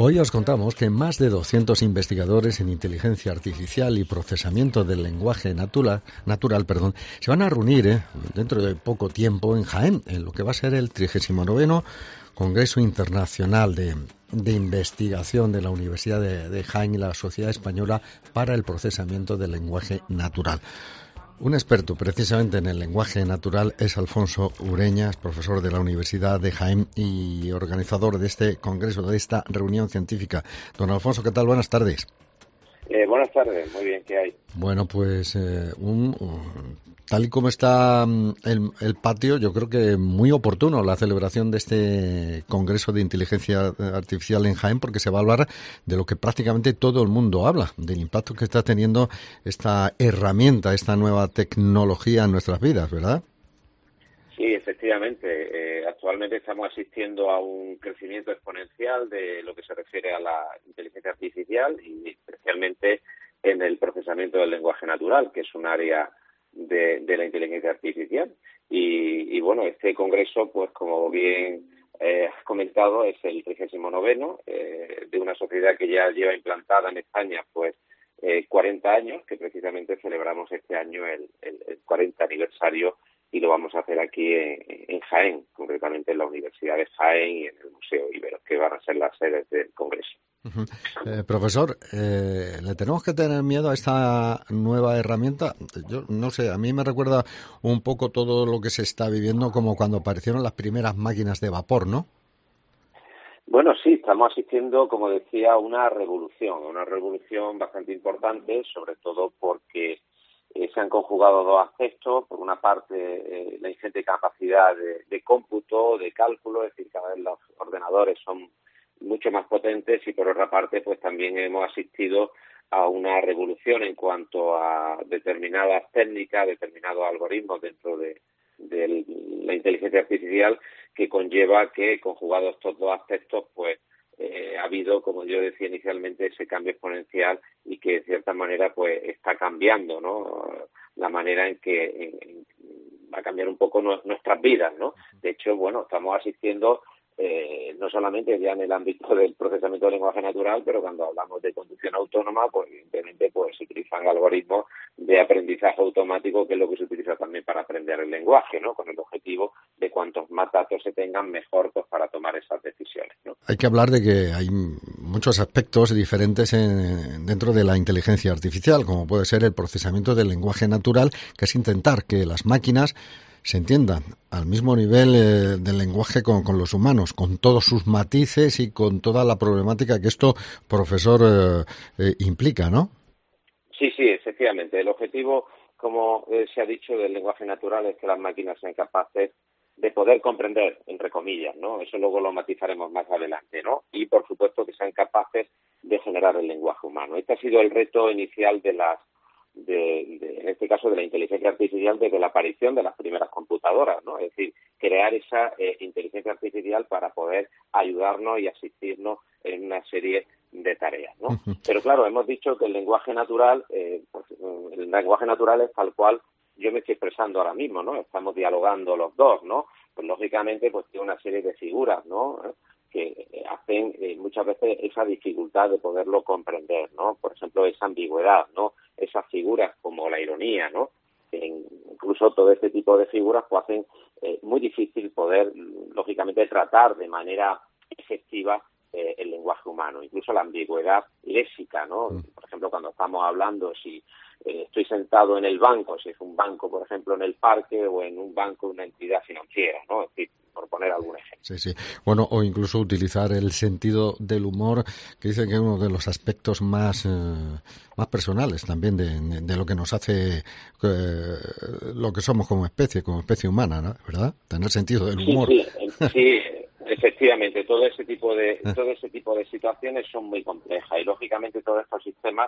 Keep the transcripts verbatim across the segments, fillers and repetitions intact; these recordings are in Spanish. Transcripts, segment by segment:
Hoy os contamos que más de doscientos investigadores en inteligencia artificial y procesamiento del lenguaje natural, natural perdón, se van a reunir eh, dentro de poco tiempo en Jaén, en lo que va a ser el trigésimo noveno Congreso Internacional de, de Investigación de la Universidad de, de Jaén y la Sociedad Española para el Procesamiento del Lenguaje Natural. Un experto precisamente en el lenguaje natural es Alfonso Ureñas, profesor de la Universidad de Jaén y organizador de este congreso, de esta reunión científica. Don Alfonso, ¿qué tal? Buenas tardes. Eh, buenas tardes, muy bien, ¿qué hay? Bueno, pues eh, un, un, tal y como está el, el patio, yo creo que muy oportuno la celebración de este Congreso de Inteligencia Artificial en Jaén, porque se va a hablar de lo que prácticamente todo el mundo habla, del impacto que está teniendo esta herramienta, esta nueva tecnología en nuestras vidas, ¿verdad? Sí, efectivamente. Eh, actualmente estamos asistiendo a un crecimiento exponencial de lo que se refiere a la inteligencia artificial y especialmente en el procesamiento del lenguaje natural, que es un área de, de la inteligencia artificial. Y, y bueno, este congreso, pues como bien eh, has comentado, es el trigésimo noveno eh, de una sociedad que ya lleva implantada en España, pues eh, cuarenta años, que precisamente celebramos este año el, el, el cuarenta aniversario. Y lo vamos a hacer aquí en, en Jaén, concretamente en la Universidad de Jaén y en el Museo Ibero, que van a ser las sedes del Congreso. Uh-huh. Eh, profesor, eh, ¿le tenemos que tener miedo a esta nueva herramienta? Yo no sé, a mí me recuerda un poco todo lo que se está viviendo como cuando aparecieron las primeras máquinas de vapor, ¿no? Bueno, sí, estamos asistiendo, como decía, a una revolución, una revolución bastante importante, sobre todo porque Eh, se han conjugado dos aspectos. Por una parte, eh, la ingente capacidad de, de cómputo, de cálculo, es decir, cada vez los ordenadores son mucho más potentes y por otra parte, pues también hemos asistido a una revolución en cuanto a determinadas técnicas, determinados algoritmos dentro de, de la inteligencia artificial que conlleva que, conjugados estos dos aspectos, pues Eh, ha habido, como yo decía inicialmente, ese cambio exponencial y que de cierta manera pues está cambiando, ¿no? La manera en que en, en, va a cambiar un poco no, nuestras vidas, ¿no? De hecho, bueno, estamos asistiendo eh, no solamente ya en el ámbito del procesamiento del lenguaje natural, pero cuando hablamos de conducción autónoma, pues evidentemente pues se utilizan algoritmos de aprendizaje automático, que es lo que se utiliza también para aprender el lenguaje, ¿no? Con el objetivo de cuantos más datos se tengan, mejor pues para tomar esas decisiones, ¿no? Hay que hablar de que hay muchos aspectos diferentes en, dentro de la inteligencia artificial, como puede ser el procesamiento del lenguaje natural, que es intentar que las máquinas se entiendan al mismo nivel eh, del lenguaje con, con los humanos, con todos sus matices y con toda la problemática que esto, profesor, eh, eh, implica, ¿no? Sí, sí, efectivamente. El objetivo, como eh, se ha dicho, del lenguaje natural es que las máquinas sean capaces de poder comprender, entre comillas, ¿no? Eso luego lo matizaremos más adelante, ¿no? Y, por supuesto, que sean capaces de generar el lenguaje humano. Este ha sido el reto inicial de las De, de, en este caso de la inteligencia artificial desde la aparición de las primeras computadoras, ¿no? Es decir, crear esa eh, inteligencia artificial para poder ayudarnos y asistirnos en una serie de tareas, ¿no? Uh-huh. Pero claro, hemos dicho que el lenguaje natural, eh, pues, el lenguaje natural es tal cual yo me estoy expresando ahora mismo, ¿no? Estamos dialogando los dos, ¿no? Pues lógicamente pues tiene una serie de figuras, ¿no? que hacen eh, muchas veces esa dificultad de poderlo comprender, ¿no? Por ejemplo, esa ambigüedad, ¿no? Esas figuras como la ironía, ¿no? En, incluso todo este tipo de figuras pues hacen eh, muy difícil poder, lógicamente, tratar de manera efectiva eh, el lenguaje humano, incluso la ambigüedad léxica, ¿no? Por ejemplo, cuando estamos hablando, si eh, estoy sentado en el banco, si es un banco, por ejemplo, en el parque o en un banco de una entidad financiera, ¿no? Es decir, por poner algún ejemplo. Sí, sí. Bueno, o incluso utilizar el sentido del humor, que dice que es uno de los aspectos más, eh, más personales también de, de lo que nos hace eh, lo que somos como especie, como especie humana, ¿no? ¿Verdad? Tener sentido del humor. Sí, sí, sí, efectivamente. Todo ese tipo de todo ese tipo de situaciones son muy complejas y lógicamente todos estos sistemas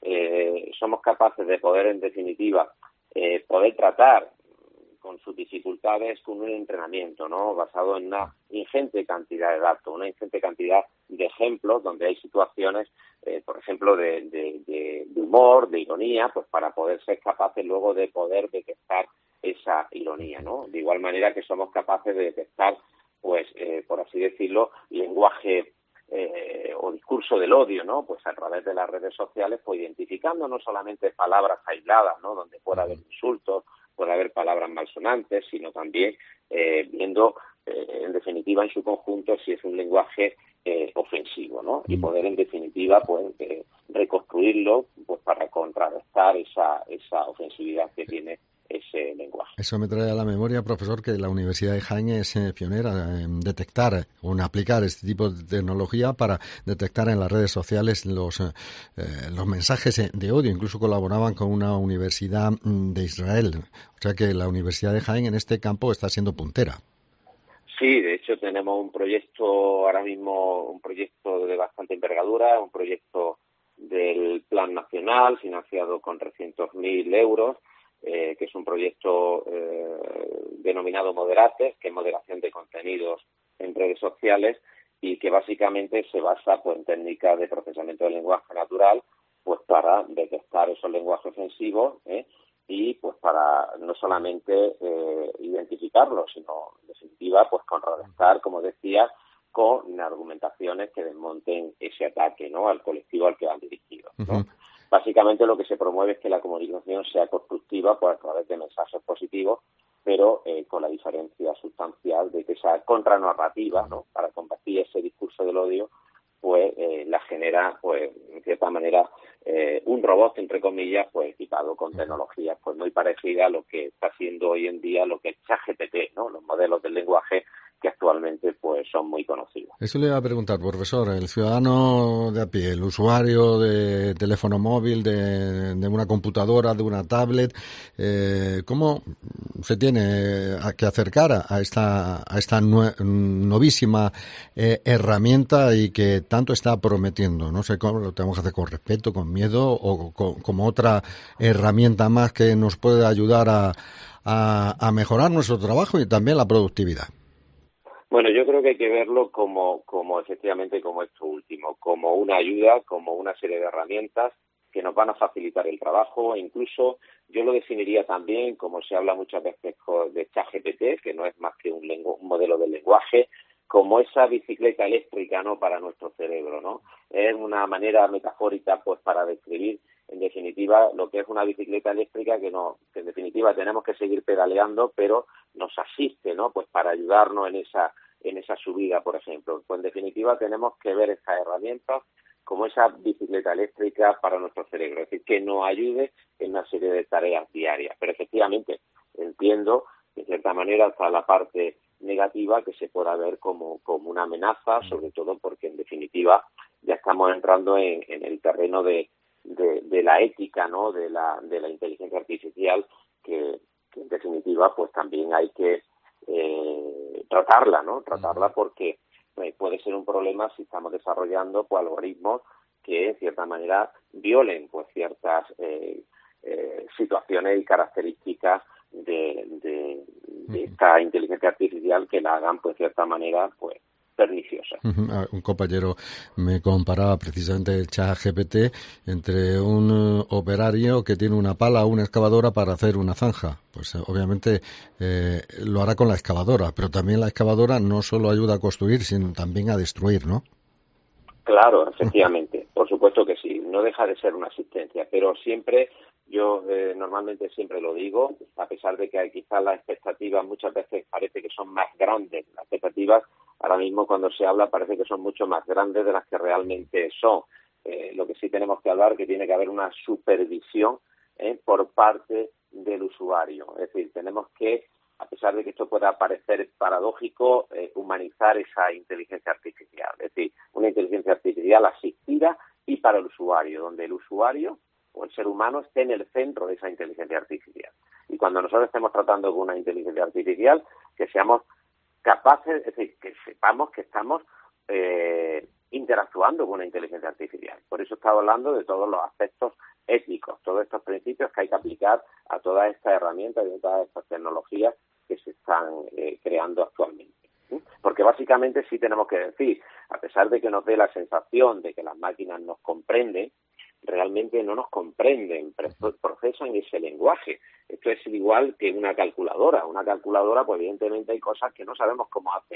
eh, somos capaces de poder, en definitiva, eh, poder tratar con sus dificultades con un entrenamiento, ¿no? Basado en una ingente cantidad de datos, una ingente cantidad de ejemplos donde hay situaciones, eh, por ejemplo, de, de, de, de humor, de ironía, pues para poder ser capaces luego de poder detectar esa ironía, ¿no? De igual manera que somos capaces de detectar, pues, eh, por así decirlo, lenguaje eh, o discurso del odio, ¿no? Pues a través de las redes sociales, pues identificando no solamente palabras aisladas, ¿no? Donde pueda haber insultos, puede haber palabras malsonantes, sino también eh, viendo, eh, en definitiva, en su conjunto, si es un lenguaje eh, ofensivo, ¿no? Y poder, en definitiva, pues eh, reconstruirlo, pues para contrarrestar esa esa ofensividad que tiene ese lenguaje. Eso me trae a la memoria, profesor, que la Universidad de Jaén es eh, pionera en detectar o en aplicar este tipo de tecnología para detectar en las redes sociales los eh, los mensajes de odio. Incluso colaboraban con una universidad de Israel. O sea que la Universidad de Jaén en este campo está siendo puntera. Sí, de hecho tenemos un proyecto ahora mismo, un proyecto de bastante envergadura, un proyecto del Plan Nacional financiado con trescientos mil euros, Eh, que es un proyecto eh, denominado Moderates, que es moderación de contenidos en redes sociales y que básicamente se basa pues, en técnicas de procesamiento del lenguaje natural, pues para detectar esos lenguajes ofensivos ¿eh? y pues para no solamente eh, identificarlos, sino en definitiva pues contrarrestar, como decía, con argumentaciones que desmonten ese ataque, ¿no? Al colectivo al que van dirigidos, ¿no? Uh-huh. Básicamente lo que se promueve es que la comunicación sea constructiva pues, a través de mensajes positivos, pero eh, con la diferencia sustancial de que esa contranarrativa, ¿no? Para combatir ese discurso del odio, pues eh, la genera, pues en cierta manera, eh, un robot, entre comillas, pues equipado con tecnologías pues muy parecidas a lo que está haciendo hoy en día lo que es ChatGPT, ¿no? Los modelos del lenguaje que actualmente pues son muy conocidos. Eso le iba a preguntar, profesor, el ciudadano de a pie, el usuario de teléfono móvil, de, de una computadora, de una tablet, eh, ¿cómo se tiene que acercar a esta a esta nue, novísima eh, herramienta y que tanto está prometiendo? No sé cómo lo tenemos que hacer, con respeto, con miedo o con, como otra herramienta más que nos puede ayudar a, a, a mejorar nuestro trabajo y también la productividad. Bueno, yo creo que hay que verlo como, como efectivamente como esto último, como una ayuda, como una serie de herramientas que nos van a facilitar el trabajo e incluso yo lo definiría también, como se habla muchas veces de ChatGPT, que no es más que un, lengu- un modelo de lenguaje, como esa bicicleta eléctrica, ¿no? Para nuestro cerebro, ¿no? Es una manera metafórica, pues, para describir, en definitiva, lo que es una bicicleta eléctrica que no, que en definitiva tenemos que seguir pedaleando, pero nos asiste, ¿no? Pues para ayudarnos en esa, en esa subida, por ejemplo. Pues en definitiva tenemos que ver estas herramientas como esa bicicleta eléctrica para nuestro cerebro, es decir, que nos ayude en una serie de tareas diarias. Pero efectivamente, entiendo, de cierta manera, hasta la parte negativa que se pueda ver como, como una amenaza, sobre todo porque, en definitiva, ya estamos entrando en, en el terreno de, de, de la ética, ¿no? De la, de la inteligencia artificial, que, que en definitiva, pues también hay que eh, tratarla, ¿no? Tratarla porque eh, puede ser un problema si estamos desarrollando pues, algoritmos que, en cierta manera, violen pues ciertas eh, eh, situaciones y características de, de, de esta inteligencia artificial que la hagan, pues, de cierta manera, pues, perniciosa. Uh-huh. Un compañero me comparaba precisamente el ChatGPT entre un uh, operario que tiene una pala o una excavadora para hacer una zanja. Pues uh, obviamente eh, lo hará con la excavadora, pero también la excavadora no solo ayuda a construir, sino también a destruir, ¿no? Claro, efectivamente, por supuesto que sí, no deja de ser una asistencia, pero siempre, yo eh, normalmente siempre lo digo, a pesar de que quizás las expectativas muchas veces parece que son más grandes, las expectativas ahora mismo cuando se habla parece que son mucho más grandes de las que realmente son. Eh, lo que sí tenemos que hablar es que tiene que haber una supervisión eh, por parte del usuario, es decir, tenemos que, a pesar de que esto pueda parecer paradójico, eh, humanizar esa inteligencia artificial. Es decir, una inteligencia artificial asistida y para el usuario, donde el usuario o el ser humano esté en el centro de esa inteligencia artificial. Y cuando nosotros estemos tratando con una inteligencia artificial, que seamos capaces, es decir, que sepamos que estamos eh, interactuando con una inteligencia artificial. Por eso estaba hablando de todos los aspectos éticos, todos estos principios que hay que aplicar a todas estas herramientas y a todas estas tecnologías que se están eh, creando actualmente. ¿Sí? Porque básicamente sí tenemos que decir, a pesar de que nos dé la sensación de que las máquinas nos comprenden, realmente no nos comprenden, procesan ese lenguaje. Esto es igual que una calculadora. Una calculadora, pues evidentemente hay cosas que no sabemos cómo hacen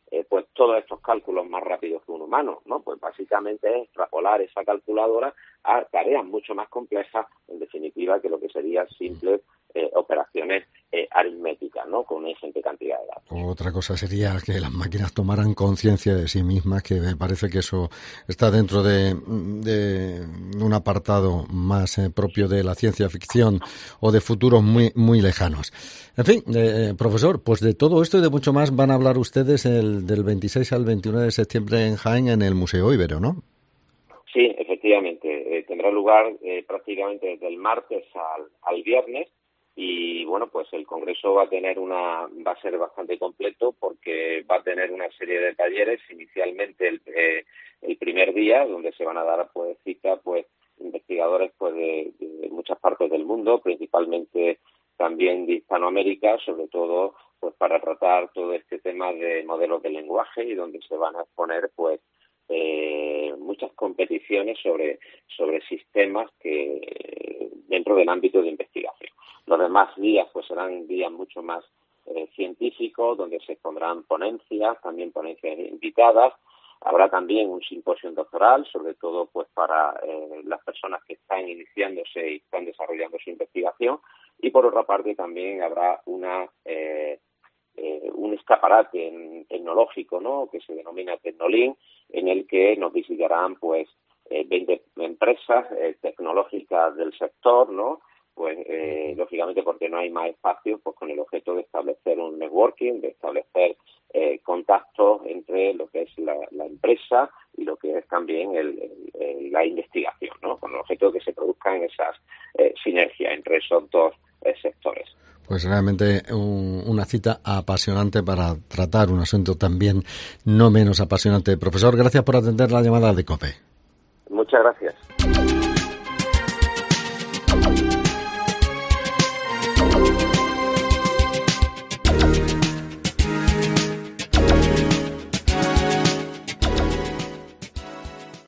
eh, pues todos estos cálculos más rápidos que un humano, ¿no? Pues básicamente es extrapolar esa calculadora a tareas mucho más complejas, en definitiva, que lo que serían simples eh, operaciones eh, aritméticas, ¿no? Con una ingente cantidad de datos. Otra cosa sería que las máquinas tomaran conciencia de sí mismas, que me parece que eso está dentro de, de un apartado más eh, propio de la ciencia ficción o de futuros muy muy lejanos. En fin, eh, profesor, pues de todo esto y de mucho más van a hablar ustedes el, del veintiséis al veintiuno de septiembre en Jaén, en el Museo Ibero, ¿no? Sí, efectivamente. Eh, tendrá lugar eh, prácticamente desde el martes al, al viernes. Y bueno, pues el congreso va a tener una va a ser bastante completo porque va a tener una serie de talleres. Inicialmente el, eh, el primer día, donde se van a dar pues cita pues investigadores pues de, de muchas partes del mundo, principalmente también de Hispanoamérica, sobre todo pues para tratar todo este tema de modelos de lenguaje, y donde se van a exponer pues eh, muchas competiciones sobre sobre sistemas que dentro del ámbito de investigación. Los demás días pues serán días mucho más eh, científicos, donde se expondrán ponencias, también ponencias invitadas. Habrá también un simposio doctoral, sobre todo pues para eh, las personas que están iniciándose y están desarrollando su investigación. Y por otra parte también habrá una eh, eh, un escaparate tecnológico, ¿no?, que se denomina Tecnolink, en el que nos visitarán pues eh, veinte empresas eh, tecnológicas del sector, ¿no?, pues eh, lógicamente porque no hay más espacio, pues con el objeto de establecer un networking, de establecer eh, contactos entre lo que es la, la empresa y lo que es también el, el, el, la investigación, ¿no?, con el objeto de que se produzcan esas eh, sinergias entre esos dos eh, sectores. Pues realmente un, una cita apasionante para tratar un asunto también no menos apasionante. Profesor, gracias por atender la llamada de COPE. Muchas gracias. Thank you.